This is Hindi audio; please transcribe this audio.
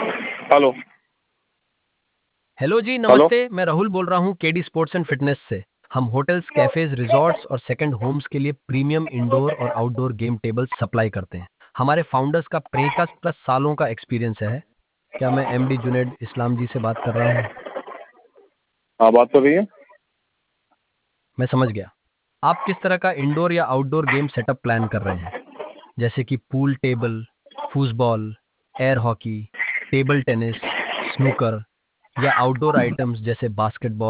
हेलो। हेलो जी, हेलो। नमस्ते। मैं राहुल बोल रहा हूँ केडी स्पोर्ट्स एंड फिटनेस से। हम होटल्स, कैफेज, रिजॉर्ट्स और सेकंड होम्स के लिए प्रीमियम इंडोर और आउटडोर गेम टेबल्स सप्लाई करते हैं। हमारे फाउंडर्स का 50+ सालों का एक्सपीरियंस है। क्या मैं एमडी जुनेद इस्लाम जी से बात कर रहा हूँ? हाँ, बात तो रही है। मैं समझ गया। आप किस तरह का इंडोर या आउटडोर गेम सेटअप प्लान कर रहे हैं? जैसे कि pool table, foosball, air hockey, table tennis, snooker या आउटडोर आइटम्स जैसे बास्केटबॉल